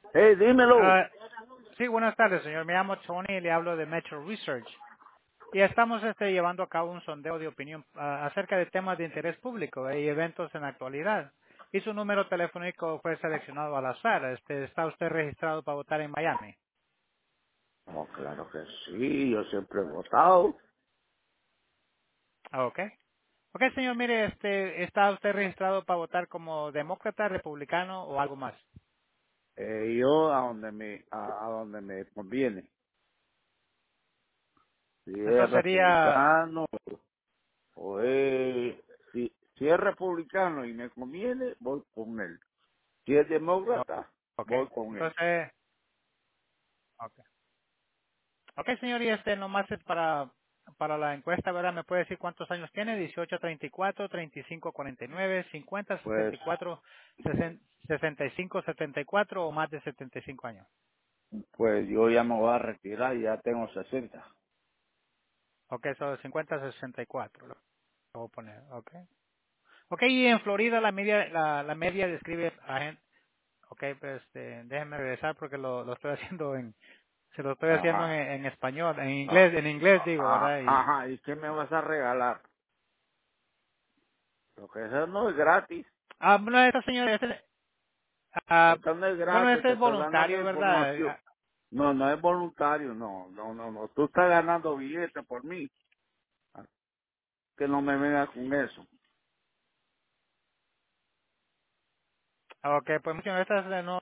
Hey, dímelo. Ah, sí, buenas tardes, señor. Me llamo Tony y le hablo de Metro Research. Y estamos llevando a cabo un sondeo de opinión acerca de temas de interés público y eventos en la actualidad. Y su número telefónico fue seleccionado al azar. ¿Está usted registrado para votar en Miami? Oh, claro que sí, yo siempre he votado. Ah, ok. Ok, señor, mire, ¿está usted registrado para votar como demócrata, republicano o algo más? Yo a donde me conviene. Si Eso es sería, republicano o si es republicano y me conviene, voy con él. Si es oh, demócrata, ok. voy con él. Entonces, ok. Ok, señor, y nomás es para la encuesta, ¿verdad? ¿Me puede decir cuántos años tiene? 18, 34, 35, 49, 50, Pues, 74, 65, 74 o más de 75 años. pues yo ya me voy a retirar y ya tengo 60. Ok, eso 50, 64. Lo voy a poner, ok. Ok, y en Florida la media describe a gente. Ok, pues déjenme regresar porque lo estoy haciendo se lo estoy haciendo Ajá. en español, Ah, en inglés digo, ¿verdad? ajá, ¿y qué me vas a regalar? Lo que eso no es gratis. Bueno, esta señora, Esto no es bueno, gratis, ese te es estoy dando la voluntario, ¿verdad? información. No, no es voluntario, no, no, no, no. Tú estás ganando billetes por mí. Que no me vengas con eso. Ok, pues señor, esta no